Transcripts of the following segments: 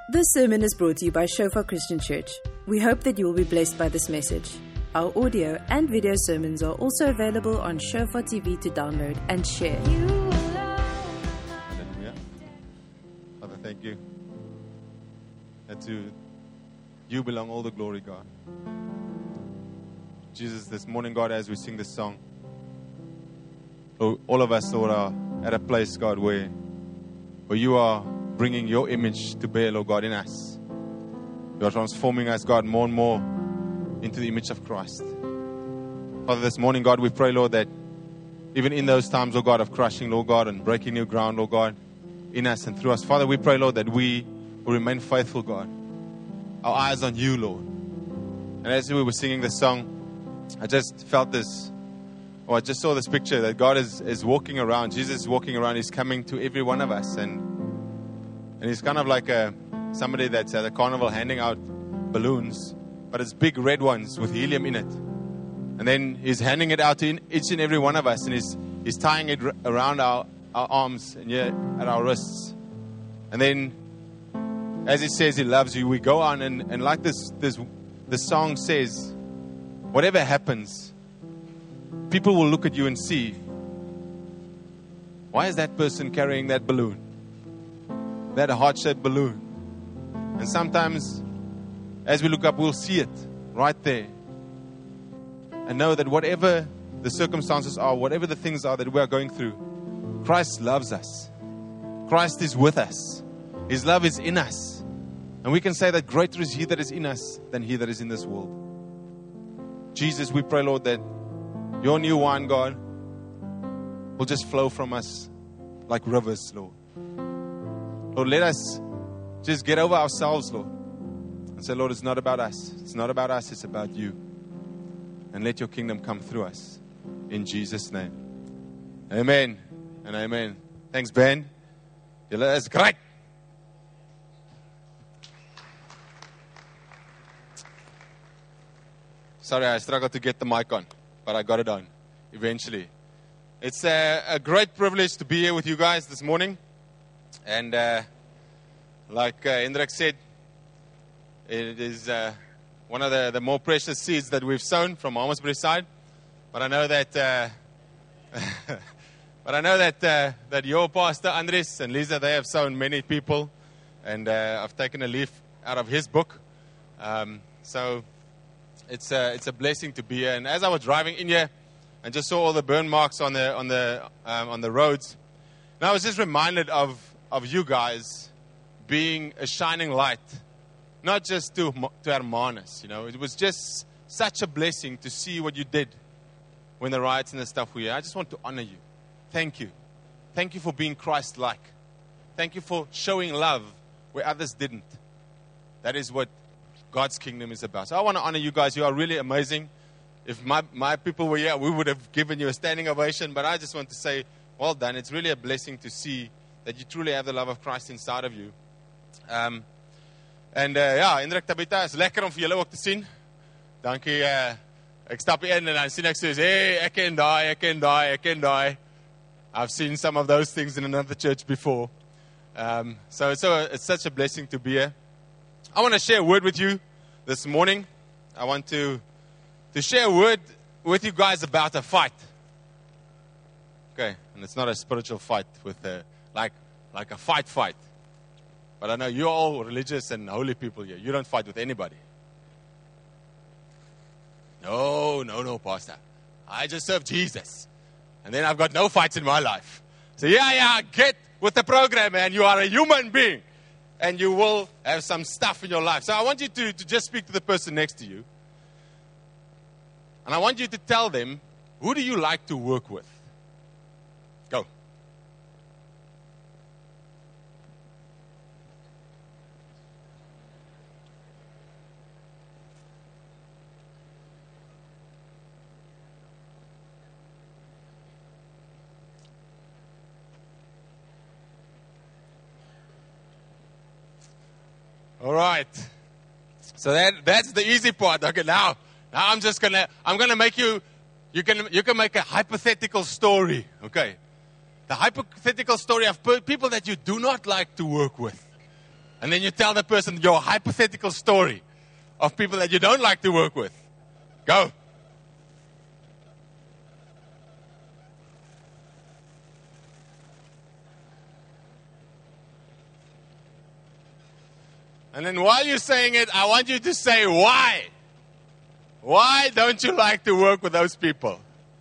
This sermon is brought to you by Shofar Christian Church. We hope that you will be blessed by this message. Our audio and video sermons are also available on Shofar TV to download and share. Hallelujah. Father, thank you. That to you belong all the glory, God. Jesus, this morning, God, as we sing this song, all of us, Lord, are at a place, God, where you are bringing your image to bear, Lord God, in us. You are transforming us, God, more and more into the image of Christ. Father, this morning, God, we pray, Lord, that even in those times, Lord God, of crushing, Lord God, and breaking new ground, Lord God, in us and through us, Father, we pray, Lord, that we will remain faithful, God. Our eyes on you, Lord. And as we were singing this song, I just felt this, or I just saw this picture that God is walking around. Jesus is walking around. He's coming to every one of us. And he's kind of like somebody that's at a carnival handing out balloons, but it's big red ones with helium in it. And then he's handing it out to each and every one of us. And he's tying it around our arms and at our wrists. And then, as he says he loves you, we go on and like this song says, whatever happens, people will look at you and see, why is that person carrying that balloon? That heart-shaped balloon. And sometimes, as we look up, we'll see it right there. And know that whatever the circumstances are, whatever the things are that we are going through, Christ loves us. Christ is with us. His love is in us. And we can say that greater is He that is in us than he that is in this world. Jesus, we pray, Lord, that your new wine, God, will just flow from us like rivers, Lord. Lord, let us just get over ourselves, Lord, and say, Lord, it's not about us. It's not about us. It's about you. And let your kingdom come through us. In Jesus' name. Amen and amen. Thanks, Ben. That's great. Sorry, I struggled to get the mic on, but I got it on eventually. It's a great privilege to be here with you guys this morning. And like Hendrik said, it is one of the more precious seeds that we've sown from Almondbury side. But I know that that your pastor Andres and Lisa, they have sown many people, and I've taken a leaf out of his book. So it's a blessing to be here. And as I was driving in here, and just saw all the burn marks on the roads, and I was just reminded of you guys being a shining light, not just to Hermanus. You know, it was just such a blessing to see what you did when the riots and the stuff were here. I just want to honor you. Thank you. Thank you for being Christ-like. Thank you for showing love where others didn't. That is what God's kingdom is about. So I want to honor you guys. You are really amazing. If my people were here, we would have given you a standing ovation. But I just want to say, well done. It's really a blessing to see that you truly have the love of Christ inside of you. Hendrik, Tabitha, is lekker om vir julle ook te sien. Dankie. Ek stap in en dan sien ek soos, hey, ek ken daai. I've seen some of those things in another church before. So it's such a blessing to be here. I want to share a word with you this morning. I want to share a word with you guys about a fight. Okay, and it's not a spiritual fight with like a fight. But I know you're all religious and holy people here. You don't fight with anybody. No, Pastor. I just serve Jesus. And then I've got no fights in my life. So get with the program, man. You are a human being. And you will have some stuff in your life. So I want you to just speak to the person next to you. And I want you to tell them, who do you like to work with? Go. All right. So that's the easy part. Okay, now I'm gonna make you can make a hypothetical story. Okay. The hypothetical story of people that you do not like to work with. And then you tell the person your hypothetical story of people that you don't like to work with. Go. And then while you're saying it, I want you to say why. Why don't you like to work with those people?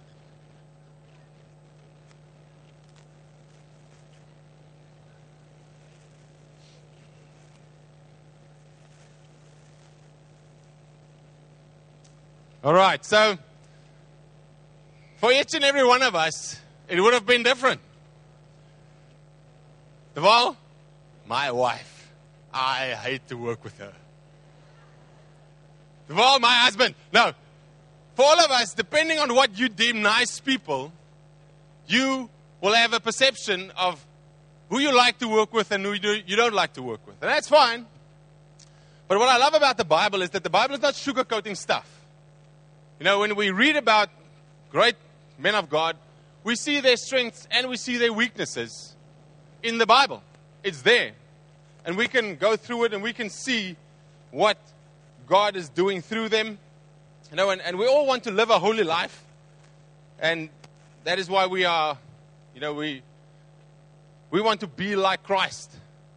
All right, so for each and every one of us, it would have been different. Deval, my wife, I hate to work with her. Deval, my husband. No, for all of us, depending on what you deem nice people, you will have a perception of who you like to work with and who you don't like to work with. And that's fine. But what I love about the Bible is that the Bible is not sugarcoating stuff. You know, when we read about great men of God, we see their strengths and we see their weaknesses in the Bible. It's there. And we can go through it and we can see what God is doing through them. You know, and we all want to live a holy life. And that is why we are, you know, we want to be like Christ.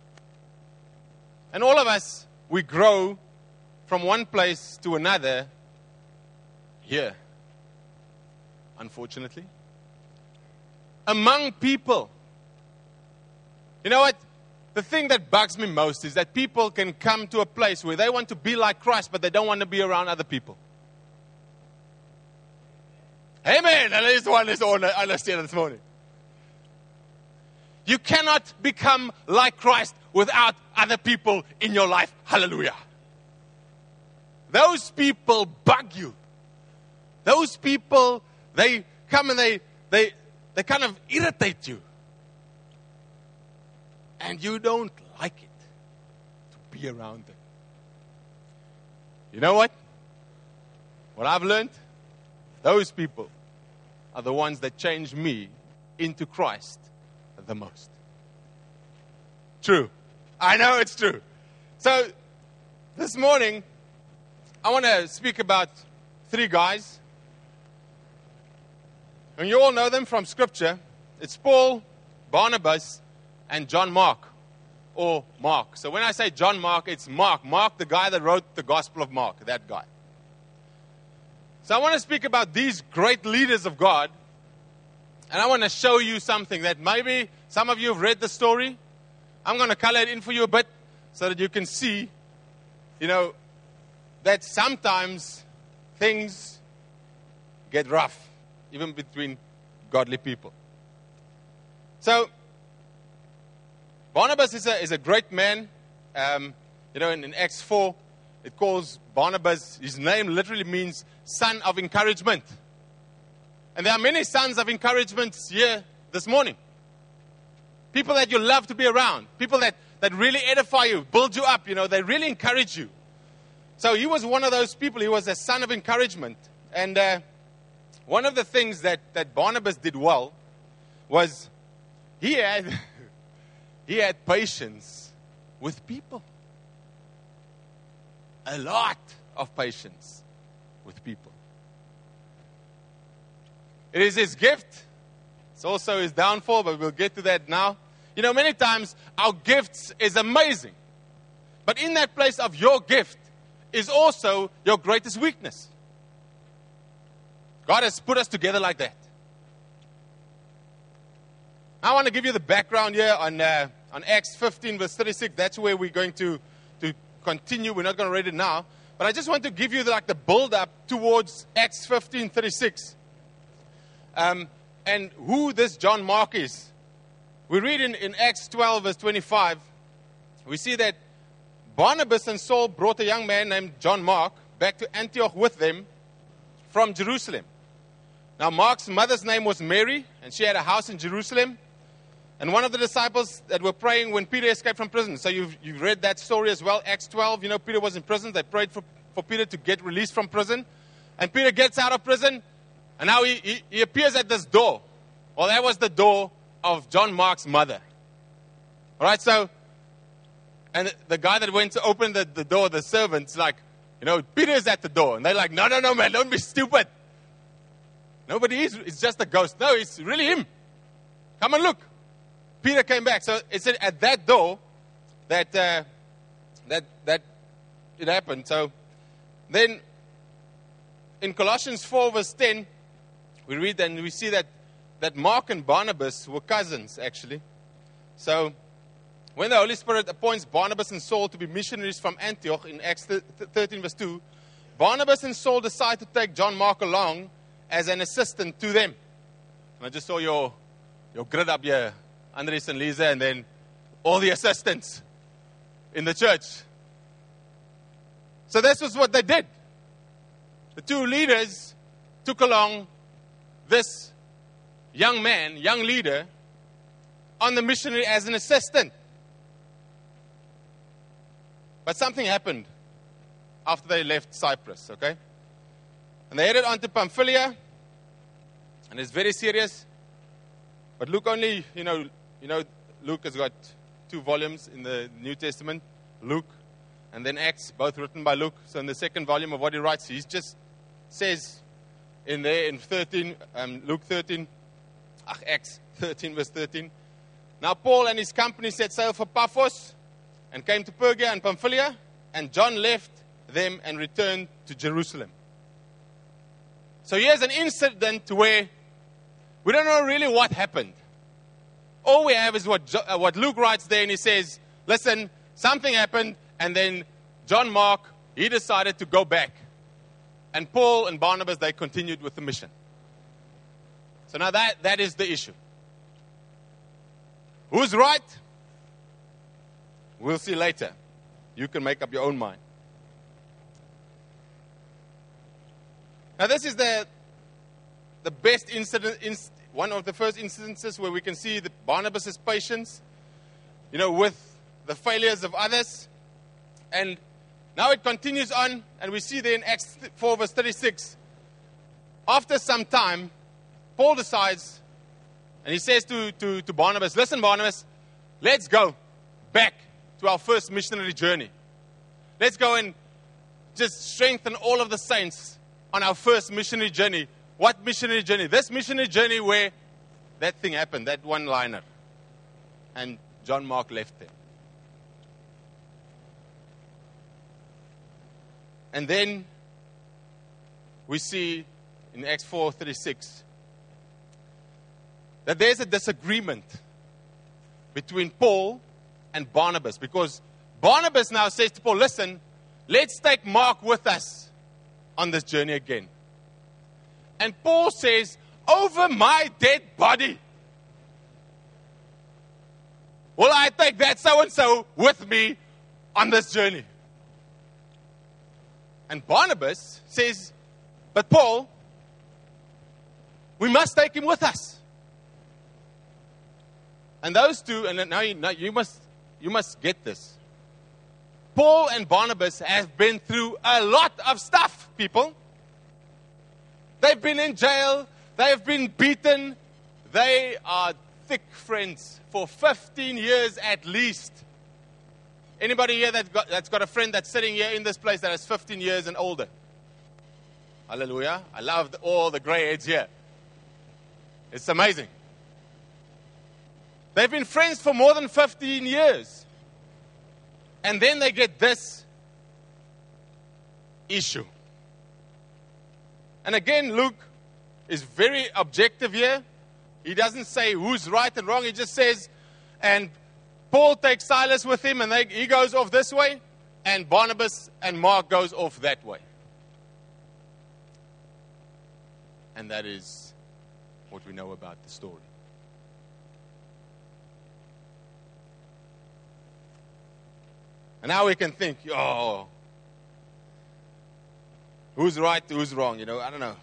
And all of us, we grow from one place to another here, unfortunately, among people. You know what? The thing that bugs me most is that people can come to a place where they want to be like Christ, but they don't want to be around other people. Amen. At least one is all understand this morning. You cannot become like Christ without other people in your life. Hallelujah. Those people bug you. Those people, they come and they kind of irritate you. And you don't like it to be around them. You know what? What I've learned? Those people are the ones that change me into Christ the most. True. I know it's true. So, this morning, I want to speak about 3 guys. And you all know them from Scripture. It's Paul, Barnabas, and John Mark. Or Mark. So when I say John Mark, it's Mark. Mark, the guy that wrote the Gospel of Mark. That guy. So I want to speak about these great leaders of God. And I want to show you something that maybe some of you have read the story. I'm going to color it in for you a bit so that you can see, you know, that sometimes things get rough. Even between godly people. So, Barnabas is a great man. You know, in Acts 4, it calls Barnabas, his name literally means son of encouragement. And there are many sons of encouragement here this morning. People that you love to be around. People that really edify you, build you up, you know, they really encourage you. So he was one of those people. He was a son of encouragement. And one of the things that Barnabas did well was he had patience with people. A lot of patience with people. It is his gift. It's also his downfall, but we'll get to that now. You know, many times our gifts is amazing. But in that place of your gift is also your greatest weakness. God has put us together like that. I want to give you the background here on Acts 15 verse 36. That's where we're going to continue. We're not going to read it now. But I just want to give you the build-up towards Acts 15:36. And who this John Mark is. We read in Acts 12 verse 25. We see that Barnabas and Saul brought a young man named John Mark back to Antioch with them from Jerusalem. Now, Mark's mother's name was Mary, and she had a house in Jerusalem. And one of the disciples that were praying when Peter escaped from prison. So you've read that story as well. Acts 12, you know, Peter was in prison. They prayed for Peter to get released from prison. And Peter gets out of prison, and now he appears at this door. Well, that was the door of John Mark's mother. All right, so And the guy that went to open the door, the servant's like, Peter's at the door. And they're like, no, man, don't be stupid. Nobody is. It's just a ghost. No, it's really him. Come and look. Peter came back. So it said at that door that it happened. So then in Colossians 4 verse 10, we read and we see that Mark and Barnabas were cousins actually. So when the Holy Spirit appoints Barnabas and Saul to be missionaries from Antioch in Acts 13 verse 2, Barnabas and Saul decide to take John Mark along as an assistant to them. And I just saw your grid up here, Andres and Lisa, and then all the assistants in the church. So this was what they did. The two leaders took along this young man, young leader, on the missionary as an assistant. But something happened after they left Cyprus, okay? And they headed on to Pamphylia, and it's very serious. But Luke only, Luke has got 2 volumes in the New Testament, Luke and then Acts, both written by Luke. So in the second volume of what he writes, he just says in there in 13, Luke 13, Acts 13 verse 13. Now Paul and his company set sail for Paphos and came to Perga and Pamphylia, and John left them and returned to Jerusalem. So here's an incident where we don't know really what happened. All we have is what Luke writes there, and he says, listen, something happened, and then John Mark, he decided to go back. And Paul and Barnabas, they continued with the mission. So now that is the issue. Who's right? We'll see later. You can make up your own mind. Now this is the best incident, one of the first instances where we can see the Barnabas' patience, with the failures of others. And now it continues on, and we see there in Acts 4 verse 36, after some time, Paul decides, and he says to Barnabas, listen, Barnabas, let's go back to our first missionary journey. Let's go and just strengthen all of the saints on our first missionary journey. What missionary journey? This missionary journey where that thing happened, that one-liner. And John Mark left there. And then we see in Acts 4:36 that there's a disagreement between Paul and Barnabas, because Barnabas now says to Paul, listen, let's take Mark with us on this journey again. And Paul says, over my dead body, will I take that so-and-so with me on this journey? And Barnabas says, but Paul, we must take him with us. And those two, and now you must get this. Paul and Barnabas have been through a lot of stuff, people. They've been in jail. They've been beaten. They are thick friends for 15 years at least. Anybody here that's got a friend that's sitting here in this place that is 15 years and older? Hallelujah. I love all the gray heads here. It's amazing. They've been friends for more than 15 years. And then they get this issue. And again, Luke is very objective here. He doesn't say who's right and wrong. He just says, and Paul takes Silas with him, and he goes off this way, and Barnabas and Mark goes off that way. And that is what we know about the story. And now we can think, who's right, who's wrong, I don't know.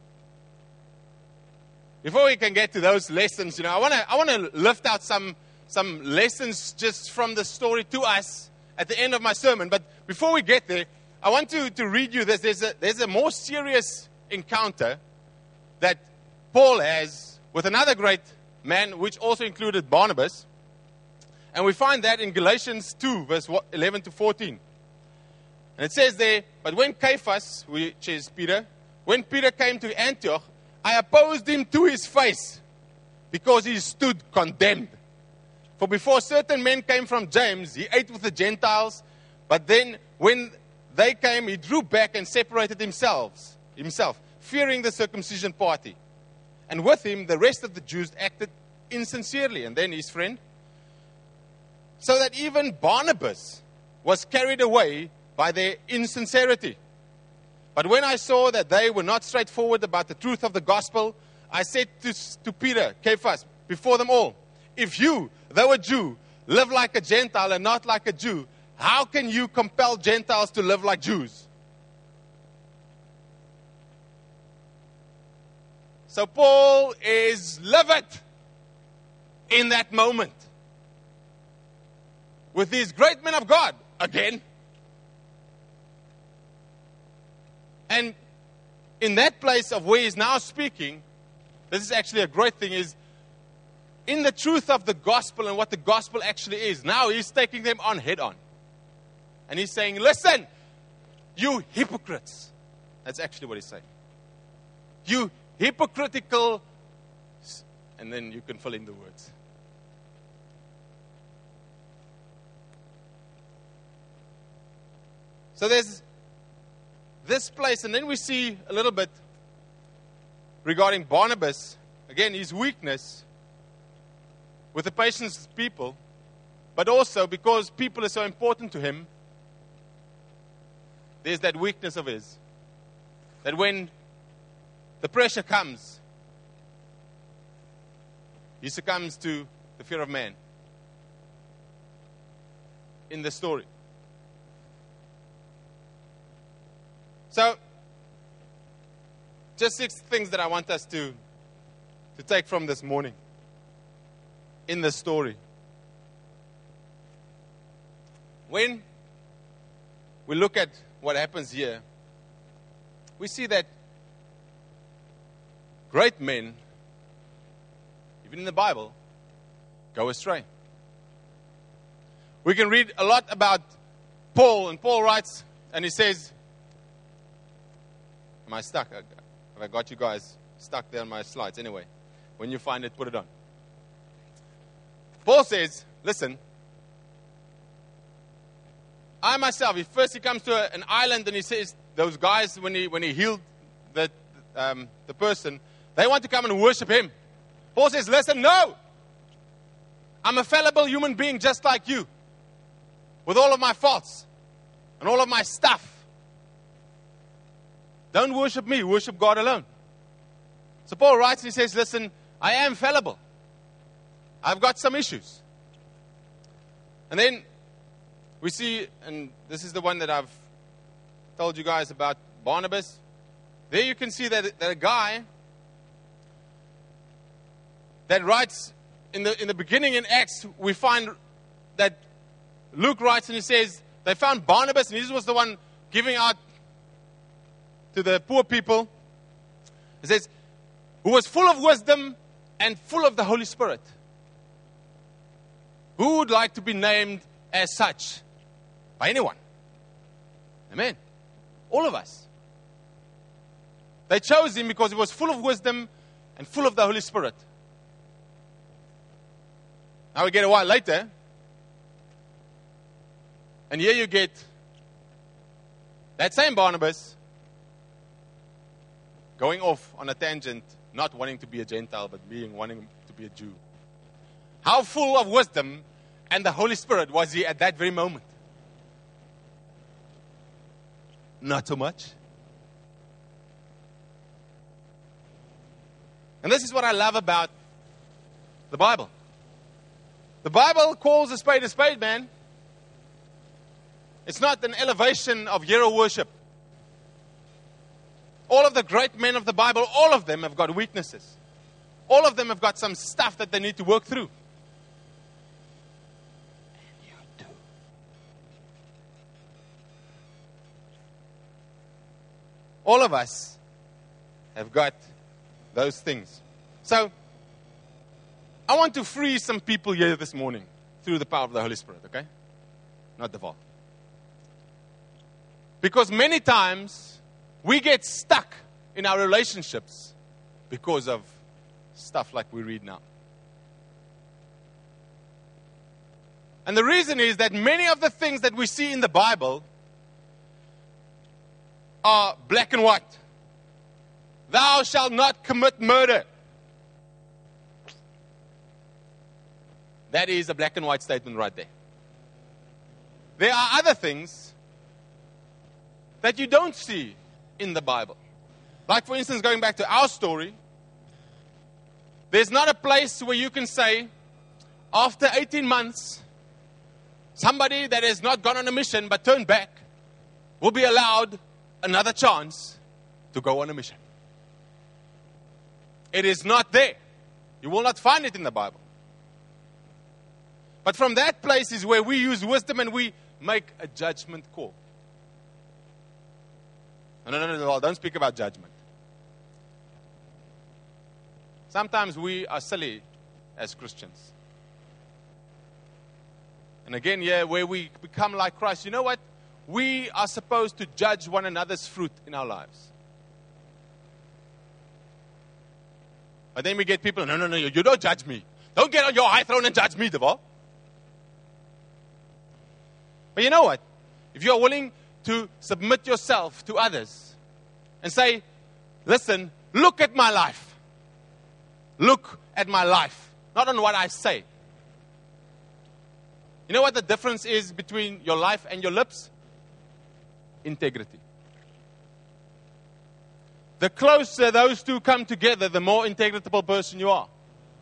Before we can get to those lessons, I want to lift out some lessons just from the story to us at the end of my sermon. But before we get there, I want to read you this. There's a more serious encounter that Paul has with another great man, which also included Barnabas. And we find that in Galatians 2, verse 11 to 14. And it says there, but when Cephas, which is Peter, when Peter came to Antioch, I opposed him to his face, because he stood condemned. For before certain men came from James, he ate with the Gentiles, but then when they came, he drew back and separated himself, fearing the circumcision party. And with him, the rest of the Jews acted insincerely. And then his friend. So that even Barnabas was carried away by their insincerity. But when I saw that they were not straightforward about the truth of the gospel, I said to Peter, Cephas, before them all, if you, though a Jew, live like a Gentile and not like a Jew, how can you compel Gentiles to live like Jews? So Paul is livid in that moment with these great men of God again. And in that place of where he's now speaking, this is actually a great thing, is in the truth of the gospel and what the gospel actually is. Now he's taking them on head on. And he's saying, listen, you hypocrites. That's actually what he's saying. You hypocritical, and then you can fill in the words. So there's this place, and then we see a little bit regarding Barnabas, again, his weakness with the patience of people, but also because people are so important to him, there's that weakness of his. That when the pressure comes, he succumbs to the fear of man. In the story. So, just 6 things that I want us to take from this morning in the story. When we look at what happens here, we see that great men, even in the Bible, go astray. We can read a lot about Paul, and Paul writes, and he says, am I stuck? Have I got you guys stuck there on my slides? Anyway, when you find it, put it on. Paul says, listen, I myself, he comes to an island and he says, those guys, when he healed the person, they want to come and worship him. Paul says, listen, no. I'm a fallible human being just like you, with all of my faults and all of my stuff. Don't worship me, worship God alone. So Paul writes and he says, listen, I am fallible. I've got some issues. And then we see, and this is the one that I've told you guys about, Barnabas. There you can see that a guy that writes in the beginning in Acts, we find that Luke writes and he says, they found Barnabas, and he was the one giving out to the poor people. He says, who was full of wisdom and full of the Holy Spirit. Who would like to be named as such by anyone? Amen. All of us. They chose him because he was full of wisdom and full of the Holy Spirit. Now we get a while later, and here you get that same Barnabas going off on a tangent, not wanting to be a Gentile, but wanting to be a Jew. How full of wisdom and the Holy Spirit was he at that very moment? Not so much. And this is what I love about the Bible. The Bible calls a spade, man. It's not an elevation of hero worship. All of the great men of the Bible, all of them have got weaknesses. All of them have got some stuff that they need to work through. And you do. All of us have got those things. So, I want to free some people here this morning. through the power of the Holy Spirit, okay? Not Deval. Because many times we get stuck in our relationships because of stuff like we read now. And the reason is that many of the things that we see in the Bible are black and white. Thou shalt not commit murder. That is a black and white statement right there. There are other things that you don't see in the Bible. Like, for instance, going back to our story, there's not a place where you can say, after 18 months, somebody that has not gone on a mission but turned back will be allowed another chance to go on a mission. It is not there. You will not find it in the Bible. But from that place is where we use wisdom and we make a judgment call. No, don't speak about judgment. Sometimes we are silly as Christians. And again, where we become like Christ, you know what? We are supposed to judge one another's fruit in our lives. But then we get people, no, you don't judge me. Don't get on your high throne and judge me, Deval. But you know what? If you are willing to submit yourself to others and say, listen, look at my life. Look at my life, not on what I say. You know what the difference is between your life and your lips? Integrity. The closer those two come together, the more integritable person you are.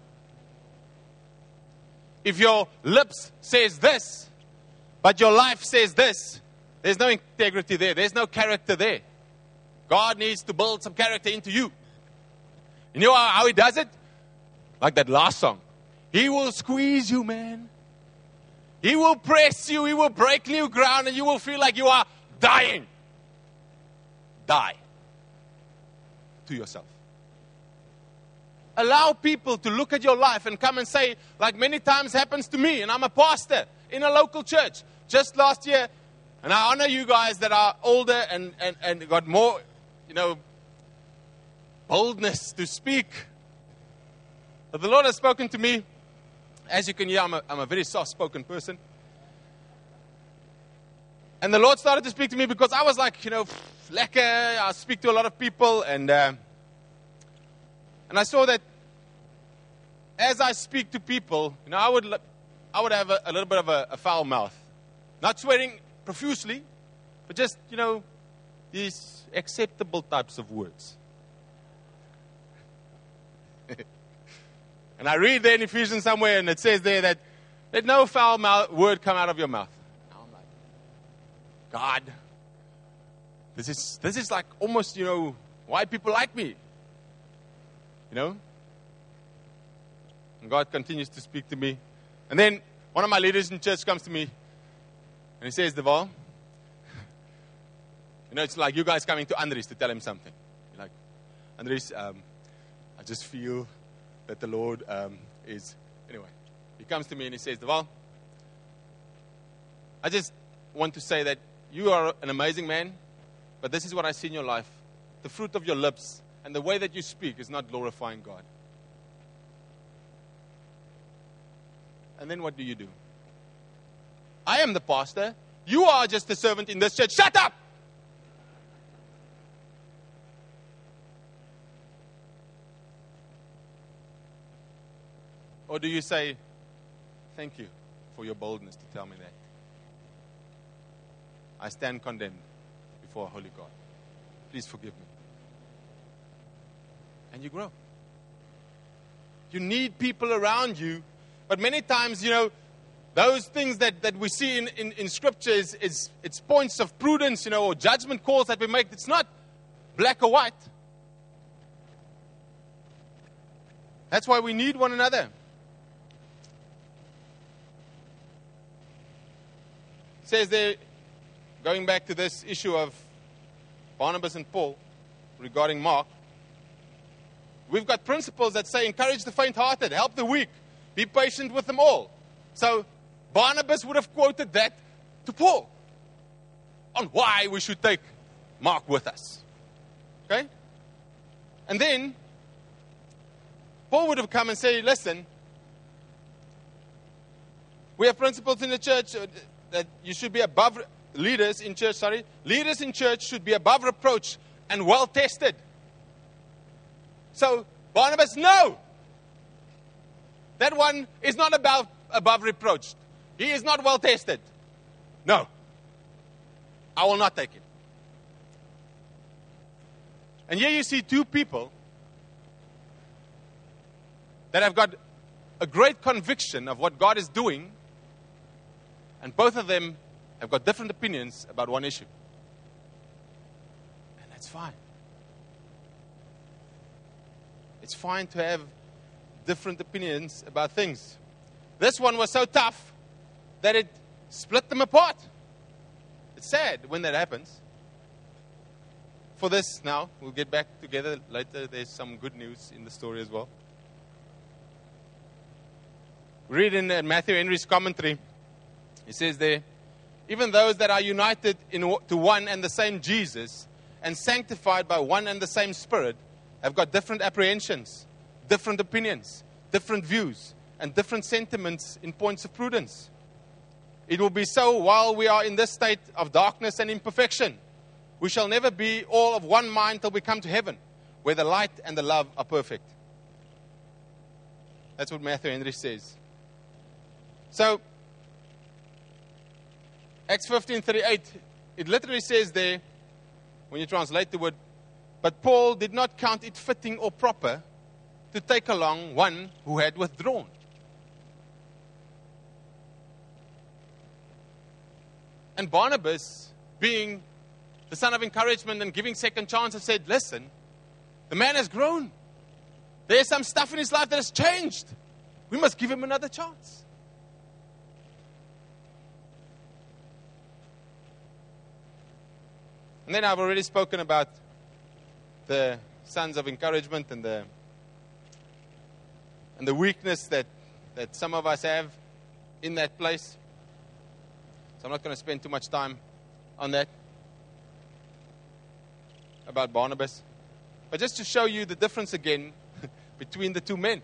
If your lips says this, but your life says this, there's no integrity there. There's no character there. God needs to build some character into you. You know how He does it? Like that last song. He will squeeze you, man. He will press you. He will break new ground, and you will feel like you are dying. Die to yourself. Allow people to look at your life and come and say, like many times happens to me, and I'm a pastor in a local church. Just last year, and I honor you guys that are older and got more, boldness to speak. But the Lord has spoken to me. As you can hear, I'm a very soft-spoken person. And the Lord started to speak to me because I was like, lekker. I speak to a lot of people, and I saw that as I speak to people, I would have a little bit of a foul mouth. Not swearing profusely, but just, these acceptable types of words. And I read there in Ephesians somewhere, and it says there that let no foul word come out of your mouth. Now I'm like, God, this is like almost, why people like me. And God continues to speak to me. And then one of my leaders in church comes to me, and he says, Deval, it's like you guys coming to Andries to tell him something. You're like, Andries, I just feel that the Lord is... Anyway, he comes to me and he says, Deval, I just want to say that you are an amazing man, but this is what I see in your life. The fruit of your lips and the way that you speak is not glorifying God. And then what do? I am the pastor. You are just a servant in this church. Shut up! Or do you say, thank you for your boldness to tell me that? I stand condemned before a holy God. Please forgive me. And you grow. You need people around you. But many times, those things that we see in Scripture it's points of prudence, or judgment calls that we make. It's not black or white. That's why we need one another. It says there, going back to this issue of Barnabas and Paul regarding Mark, we've got principles that say encourage the faint-hearted, help the weak, be patient with them all. So Barnabas would have quoted that to Paul on why we should take Mark with us. Okay? And then Paul would have come and said, listen, we have principles in the church that you should be above, leaders in church should be above reproach and well tested. So Barnabas, no. That one is not above reproach. He is not well tested. No. I will not take it. And here you see two people that have got a great conviction of what God is doing, and both of them have got different opinions about one issue. And that's fine. It's fine to have different opinions about things. This one was so tough that it split them apart. It's sad when that happens. For this now, we'll get back together later. There's some good news in the story as well. Read in Matthew Henry's commentary. He says there, even those that are united to one and the same Jesus and sanctified by one and the same Spirit have got different apprehensions, different opinions, different views, and different sentiments in points of prudence. It will be so while we are in this state of darkness and imperfection. We shall never be all of one mind till we come to heaven, where the light and the love are perfect. That's what Matthew Henry says. So, Acts 15:38, it literally says there, when you translate the word, but Paul did not count it fitting or proper to take along one who had withdrawn. And Barnabas, being the son of encouragement and giving second chances, said, listen, the man has grown. There's some stuff in his life that has changed. We must give him another chance. And then I've already spoken about the sons of encouragement and the weakness that some of us have in that place. So I'm not going to spend too much time on that, about Barnabas. But just to show you the difference again between the two men.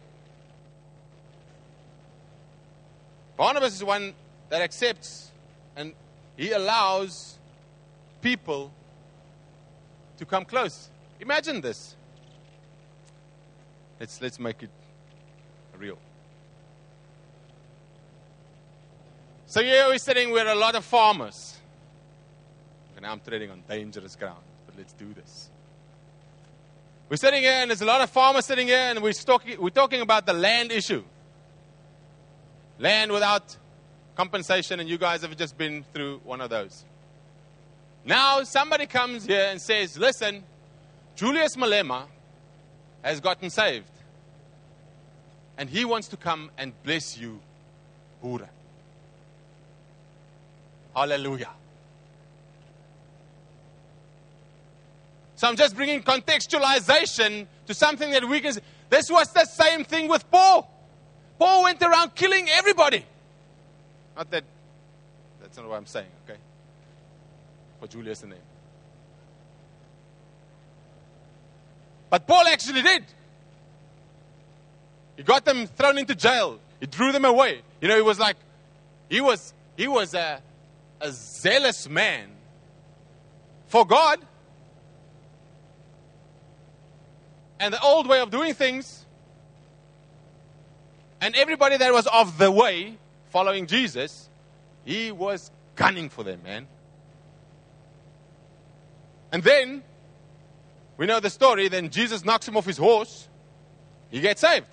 Barnabas is one that accepts and he allows people to come close. Imagine this. Let's make it real. So here we're sitting with a lot of farmers. And now I'm treading on dangerous ground, but let's do this. We're sitting here and there's a lot of farmers sitting here and we're talking about the land issue. Land without compensation, and you guys have just been through one of those. Now somebody comes here and says, listen, Julius Malema has gotten saved. And he wants to come and bless you, Boere. Hallelujah. So I'm just bringing contextualization to something that we can see. This was the same thing with Paul. Paul went around killing everybody. Not that, that's not what I'm saying, okay? For Julius the name. But Paul actually did. He got them thrown into jail. He drew them away. You know, he was a zealous man for God. And the old way of doing things. And everybody that was of the way, following Jesus, he was gunning for them, man. And then, we know the story, then Jesus knocks him off his horse. He gets saved.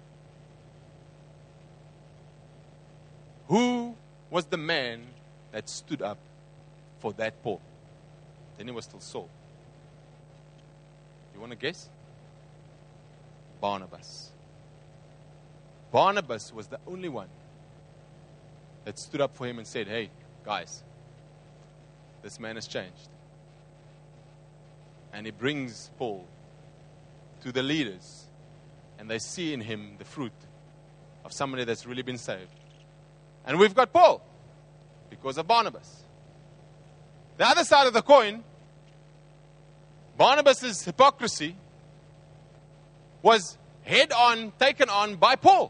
Who was the man that stood up for that Paul? Then he was still Saul. You want to guess? Barnabas. Barnabas was the only one that stood up for him and said, hey, guys, this man has changed. And he brings Paul to the leaders, and they see in him the fruit of somebody that's really been saved. And we've got Paul because of Barnabas. The other side of the coin, Barnabas' hypocrisy was head-on taken on by Paul.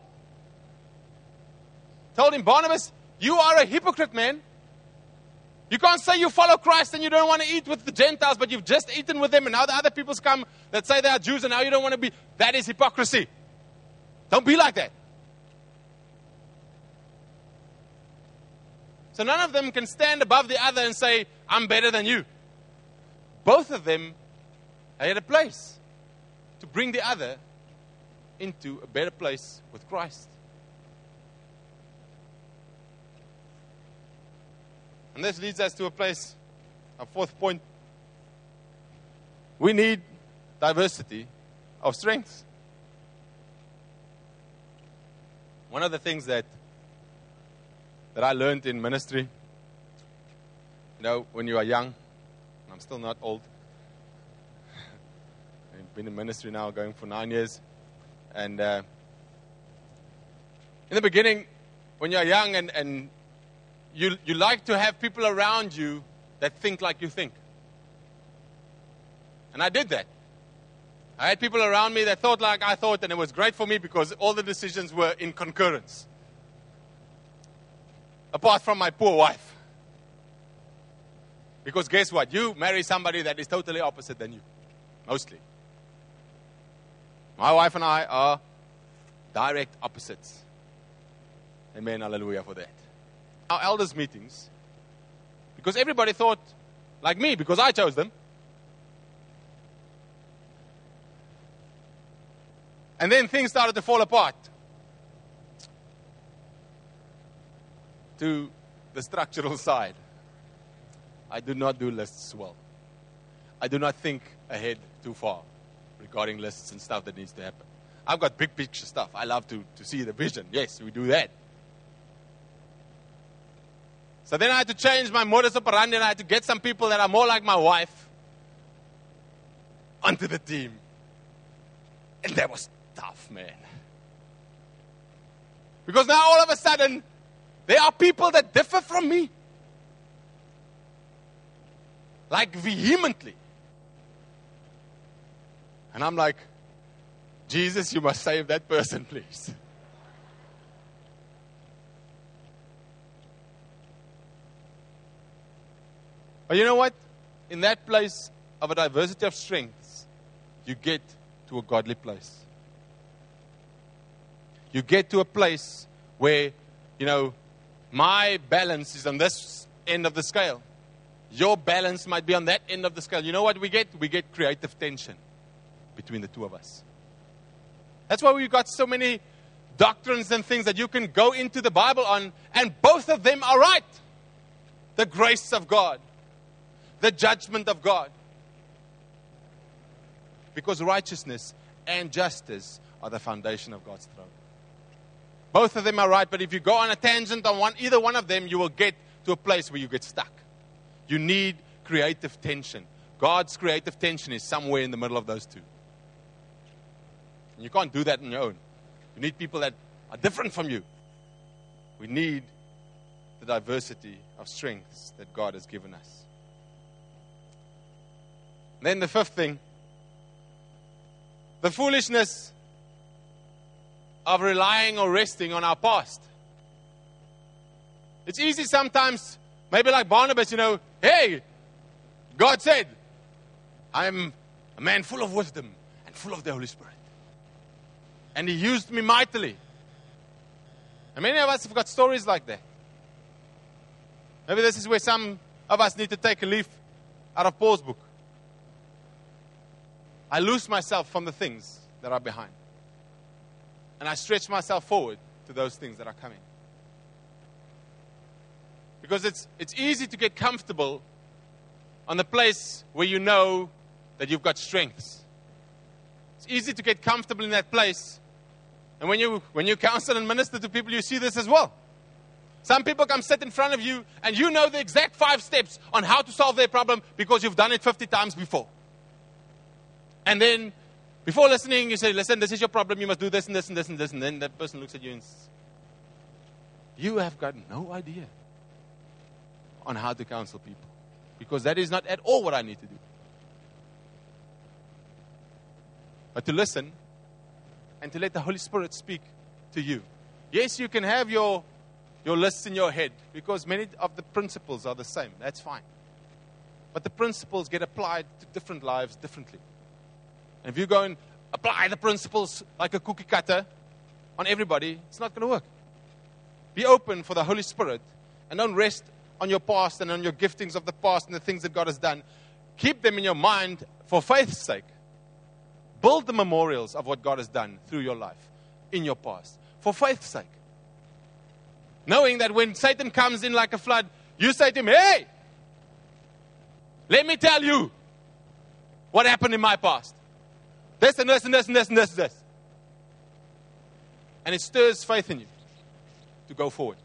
Told him, Barnabas, you are a hypocrite, man. You can't say you follow Christ and you don't want to eat with the Gentiles, but you've just eaten with them, and now the other peoples come that say they are Jews, and now you don't want to be. That is hypocrisy. Don't be like that. So none of them can stand above the other and say, I'm better than you. Both of them had a place to bring the other into a better place with Christ. And this leads us to a place, our fourth point. We need diversity of strengths. One of the things that I learned in ministry, when you are young, and I'm still not old. I've been in ministry now going for 9 years. And in the beginning, when you're young and you like to have people around you that think like you think. And I did that. I had people around me that thought like I thought, and it was great for me because all the decisions were in concurrence. Apart from my poor wife. Because guess what? You marry somebody that is totally opposite than you. Mostly. My wife and I are direct opposites. Amen, hallelujah for that. Our elders' meetings, because everybody thought like me, because I chose them. And then things started to fall apart. To the structural side. I do not do lists well. I do not think ahead too far regarding lists and stuff that needs to happen. I've got big picture stuff. I love to see the vision. Yes, we do that. So then I had to change my modus operandi, and I had to get some people that are more like my wife onto the team. And that was tough, man. Because now all of a sudden, there are people that differ from me. Like vehemently. And I'm like, Jesus, you must save that person, please. But you know what? In that place of a diversity of strengths, you get to a godly place. You get to a place where, my balance is on this end of the scale. Your balance might be on that end of the scale. You know what we get? We get creative tension between the two of us. That's why we've got so many doctrines and things that you can go into the Bible on, and both of them are right. The grace of God. The judgment of God. Because righteousness and justice are the foundation of God's throne. Both of them are right, but if you go on a tangent on either one of them, you will get to a place where you get stuck. You need creative tension. God's creative tension is somewhere in the middle of those two. And you can't do that on your own. You need people that are different from you. We need the diversity of strengths that God has given us. And then the fifth thing, the foolishness of relying or resting on our past. It's easy sometimes, maybe like Barnabas, hey, God said, I'm a man full of wisdom and full of the Holy Spirit. And He used me mightily. And many of us have got stories like that. Maybe this is where some of us need to take a leaf out of Paul's book. I loose myself from the things that are behind. And I stretch myself forward to those things that are coming. Because it's easy to get comfortable on the place where you know that you've got strengths. It's easy to get comfortable in that place. And when you counsel and minister to people, you see this as well. Some people come sit in front of you and you know the exact 5 steps on how to solve their problem because you've done it 50 times before. And then, before listening, you say, listen, this is your problem, you must do this and this and this and this. And then that person looks at you and you have got no idea on how to counsel people. Because that is not at all what I need to do. But to listen and to let the Holy Spirit speak to you. Yes, you can have your lists in your head because many of the principles are the same. That's fine. But the principles get applied to different lives differently. And if you go and apply the principles like a cookie cutter on everybody, it's not going to work. Be open for the Holy Spirit and don't rest on your past and on your giftings of the past and the things that God has done. Keep them in your mind for faith's sake. Build the memorials of what God has done through your life, in your past, for faith's sake. Knowing that when Satan comes in like a flood, you say to him, hey, let me tell you what happened in my past. This and this and this and this and this and this. And it stirs faith in you to go forward.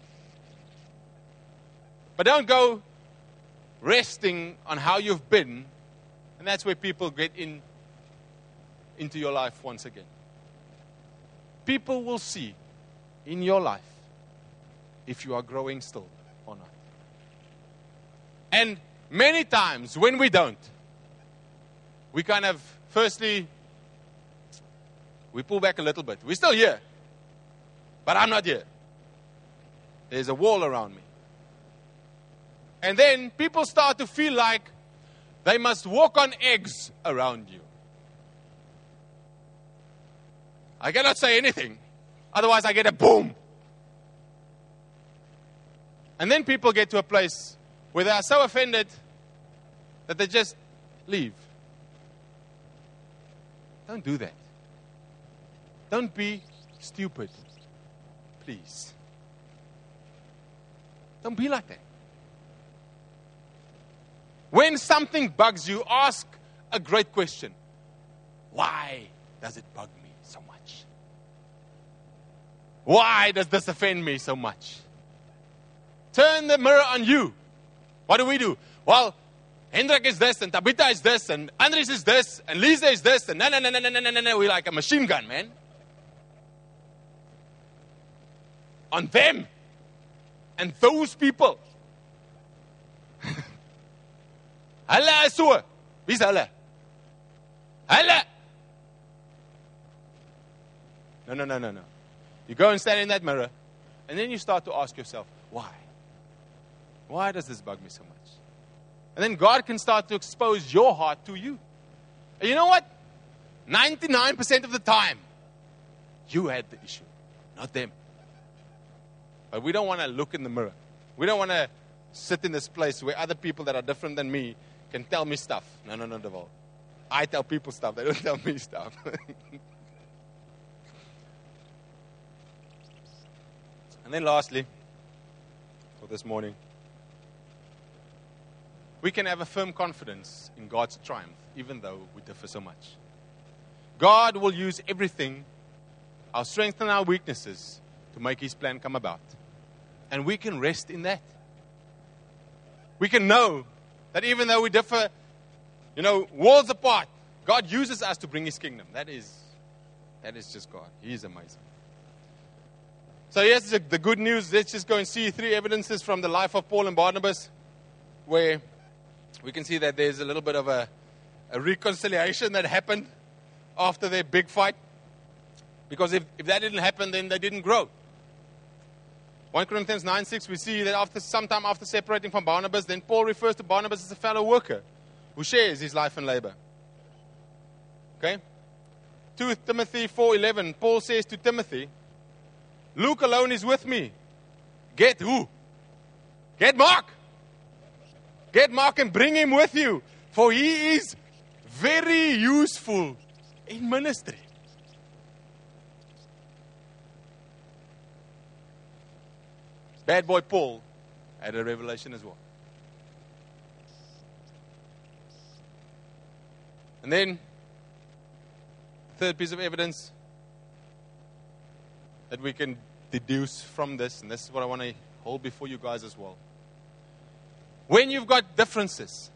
But don't go resting on how you've been, and that's where people get into your life once again. People will see in your life if you are growing still or not. And many times when we don't, we kind of, firstly, we pull back a little bit. We're still here, but I'm not here. There's a wall around me. And then people start to feel like they must walk on eggs around you. I cannot say anything. Otherwise I get a boom. And then people get to a place where they are so offended that they just leave. Don't do that. Don't be stupid. Please. Don't be like that. When something bugs you, ask a great question. Why does it bug me so much? Why does this offend me so much? Turn the mirror on you. What do? Well, Hendrik is this, and Tabitha is this, and Andries is this, and Lisa is this, and no. We're like a machine gun, man. On them. And those people. Hulle is so. Wie's hulle? Hulle. No. You go and stand in that mirror, and then you start to ask yourself, why? Why does this bug me so much? And then God can start to expose your heart to you. And you know what? 99% of the time, you had the issue, not them. But we don't want to look in the mirror. We don't want to sit in this place where other people that are different than me can tell me stuff. No, Deval. I tell people stuff. They don't tell me stuff. And then lastly, for this morning, we can have a firm confidence in God's triumph, even though we differ so much. God will use everything, our strengths and our weaknesses, to make His plan come about. And we can rest in that. We can know that even though we differ, worlds apart, God uses us to bring His kingdom. That is just God. He is amazing. So here's the good news. Let's just go and see 3 evidences from the life of Paul and Barnabas, where we can see that there's a little bit of a reconciliation that happened after their big fight. Because if that didn't happen, then they didn't grow. 1 Corinthians 9:6, we see that sometime after separating from Barnabas, then Paul refers to Barnabas as a fellow worker who shares his life and labor. Okay? 2 Timothy 4:11, Paul says to Timothy, Luke alone is with me. Get who? Get Mark. Get Mark and bring him with you, for he is very useful in ministry. Bad boy Paul had a revelation as well. And then, third piece of evidence that we can deduce from this, and this is what I want to hold before you guys as well. When you've got differences,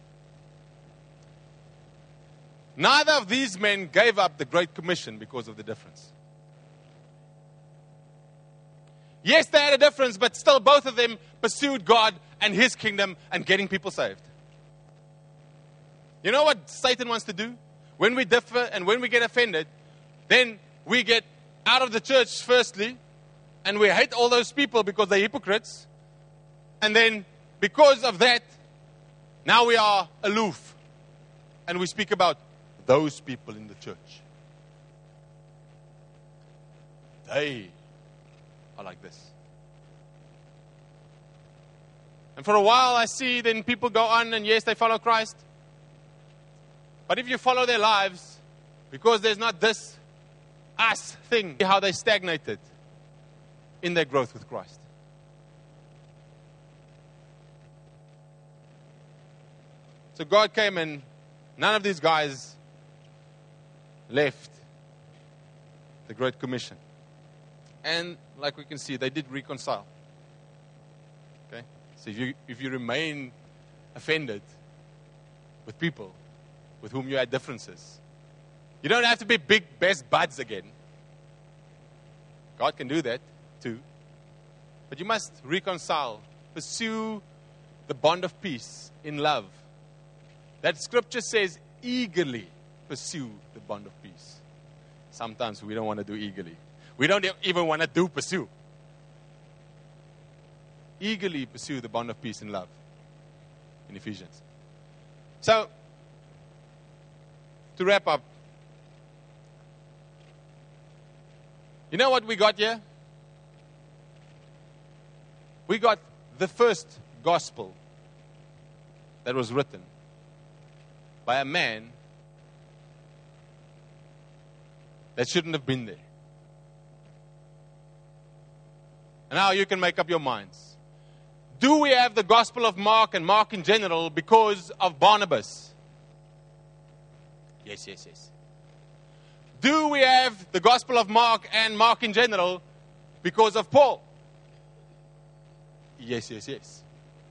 neither of these men gave up the Great Commission because of the difference. Yes, they had a difference, but still both of them pursued God and His kingdom and getting people saved. You know what Satan wants to do? When we differ and when we get offended, then we get out of the church firstly, and we hate all those people because they're hypocrites. And then because of that, now we are aloof. And we speak about those people in the church. They are like this. And for a while I see then people go on and yes, they follow Christ. But if you follow their lives, because there's not this us thing, how they stagnated in their growth with Christ. So God came and none of these guys left the Great Commission. And like we can see, they did reconcile. Okay? So if you remain offended with people with whom you had differences, you don't have to be big best buds again. God can do that too. But you must reconcile. Pursue the bond of peace in love. That scripture says eagerly pursue the bond of peace. Sometimes we don't want to do eagerly. We don't even want to do pursue. Eagerly pursue the bond of peace in love. In Ephesians. So, to wrap up, you know what we got here? We got the first gospel that was written by a man that shouldn't have been there. And now you can make up your minds. Do we have the gospel of Mark and Mark in general because of Barnabas? Yes, yes, yes. Do we have the gospel of Mark and Mark in general because of Paul? Yes, yes, yes.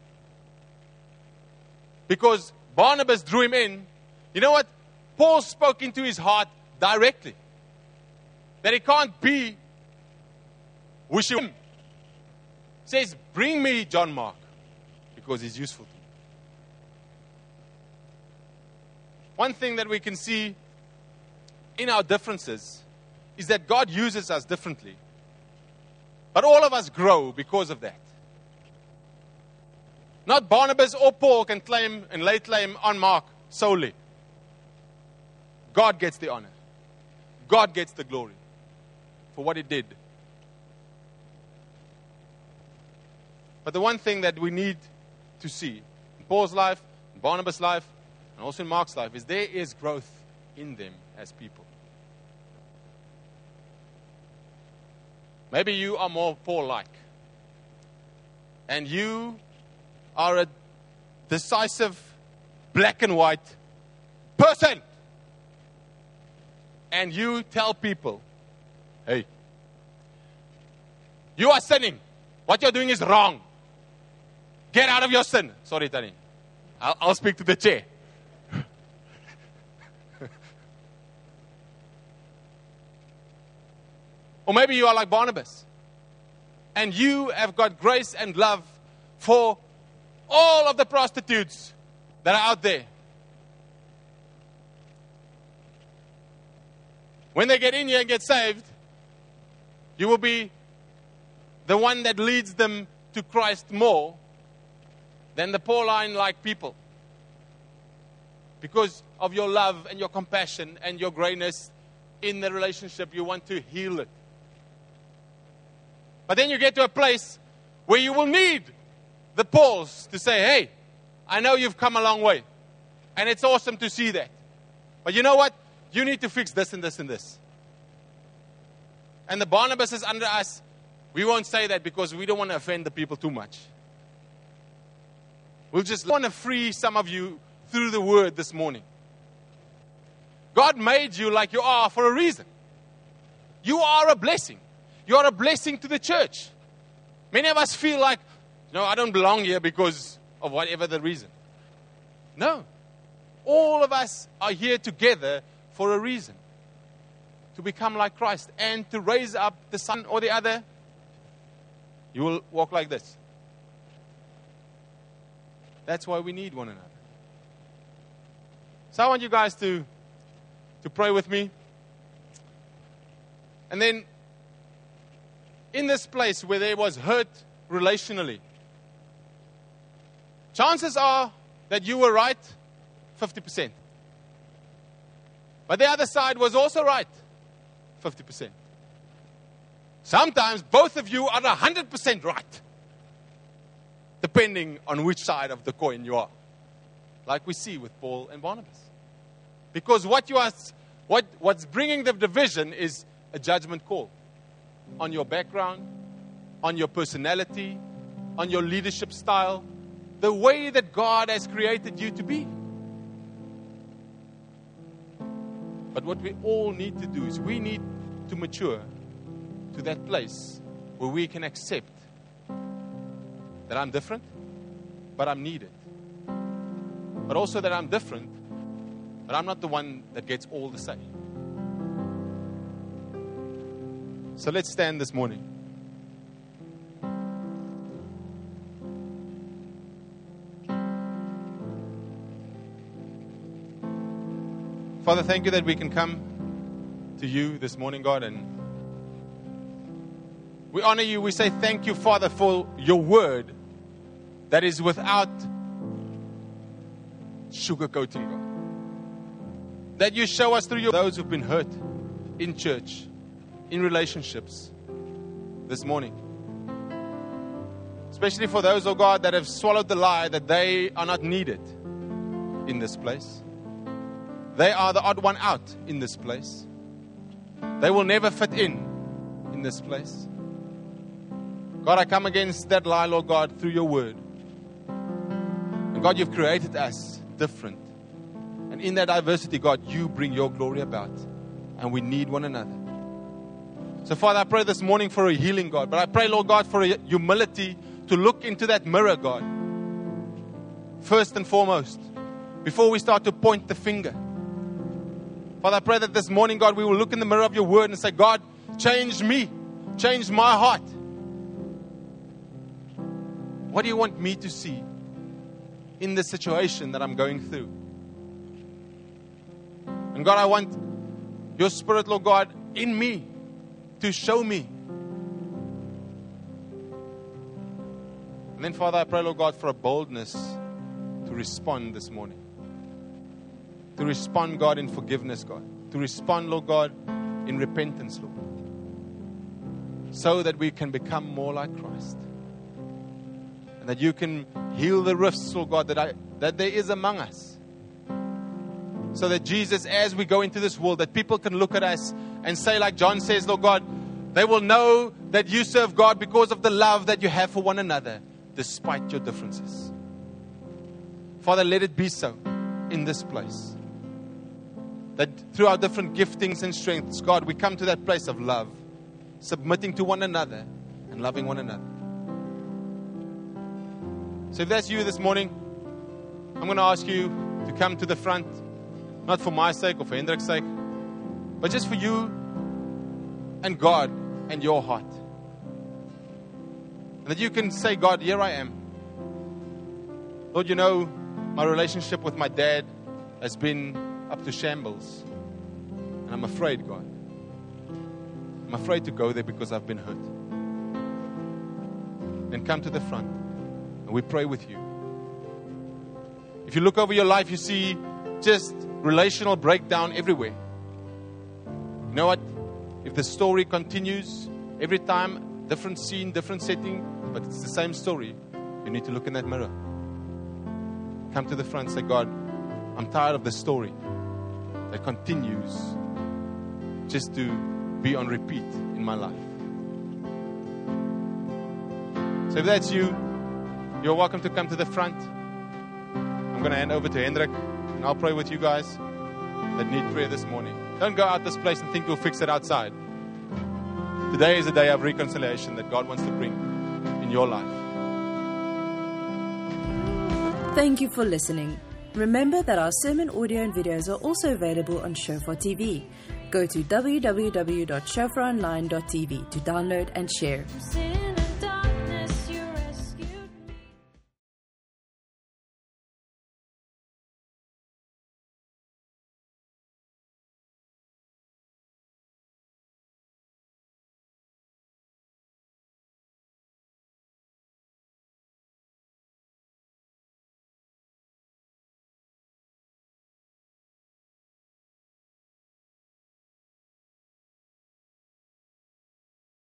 Because Barnabas drew him in. You know what? Paul spoke into his heart directly. That he can't be wishing. Says, bring me John Mark. Because he's useful to me. One thing that we can see in our differences is that God uses us differently. But all of us grow because of that. Not Barnabas or Paul can claim and lay claim on Mark solely. God gets the honor. God gets the glory for what He did. But the one thing that we need to see in Paul's life, in Barnabas' life, and also in Mark's life is there is growth in them as people. Maybe you are more Paul-like. And you are a decisive, black and white person. And you tell people, hey, you are sinning. What you're doing is wrong. Get out of your sin. Sorry, Tani. I'll speak to the chair. Or maybe you are like Barnabas. And you have got grace and love for all of the prostitutes that are out there. When they get in here and get saved, you will be the one that leads them to Christ more than the Pauline-like people. Because of your love and your compassion and your grayness in the relationship, you want to heal it. But then you get to a place where you will need the Pauls to say, hey, I know you've come a long way. And it's awesome to see that. But you know what? You need to fix this and this and this. And the Barnabas is under us. We won't say that because we don't want to offend the people too much. We'll just want to free some of you through the word this morning. God made you like you are for a reason. You are a blessing. You are a blessing to the church. Many of us feel like, no, I don't belong here because of whatever the reason. No. All of us are here together for a reason. To become like Christ and to raise up the son or the other You will walk like this. That's why we need one another. So I want you guys to pray with me. And then, in this place where there was hurt relationally, chances are that you were right 50%. But the other side was also right 50%. Sometimes both of you are 100% right, depending on which side of the coin you are, like we see with Paul and Barnabas. Because what's bringing the division is a judgment call on your background, on your personality, on your leadership style, the way that God has created you to be. But what we all need to do is we need to mature to that place where we can accept that I'm different, but I'm needed. But also that I'm different, but I'm not the one that gets all the say. So let's stand this morning. Father, thank you that we can come to you this morning, God, and we honor you. We say thank you, Father, for your word that is without sugarcoating, God. That you show us through those who've been hurt in church, in relationships this morning. Especially for those, oh God, that have swallowed the lie that they are not needed in this place. They are the odd one out in this place. They will never fit in this place. God, I come against that lie, Lord God, through your word. And God, you've created us different. And in that diversity, God, you bring your glory about. And we need one another. So, Father, I pray this morning for a healing, God. But I pray, Lord God, for a humility to look into that mirror, God. First and foremost, before we start to point the finger. Father, I pray that this morning, God, we will look in the mirror of your word and say, God, change me. Change my heart. What do you want me to see in the situation that I'm going through? And God, I want your Spirit, Lord God, in me to show me. And then, Father, I pray, Lord God, for a boldness to respond this morning. To respond, God, in forgiveness, God. To respond, Lord God, in repentance, Lord. So that we can become more like Christ. And that you can heal the rifts, Lord God, that there is among us. So that Jesus, as we go into this world, that people can look at us and say, like John says, Lord God, they will know that you serve God because of the love that you have for one another, despite your differences. Father, let it be so in this place. That through our different giftings and strengths, God, we come to that place of love, submitting to one another and loving one another. So if that's you this morning, I'm going to ask you to come to the front, not for my sake or for Hendrik's sake, but just for you and God and your heart. And that you can say, God, here I am. Lord, you know, my relationship with my dad has been up to shambles. And I'm afraid, God. I'm afraid to go there because I've been hurt. Then come to the front and we pray with you. If you look over your life, you see just relational breakdown everywhere. You know what? If the story continues, every time, different scene, different setting, but it's the same story, you need to look in that mirror. Come to the front and say, God, I'm tired of the story that continues just to be on repeat in my life. So if that's you, you're welcome to come to the front. I'm going to hand over to Hendrik, and I'll pray with you guys that need prayer this morning. Don't go out this place and think you'll fix it outside. Today is a day of reconciliation that God wants to bring in your life. Thank you for listening. Remember that our sermon audio and videos are also available on Shofar TV. Go to www.shofaronline.tv to download and share.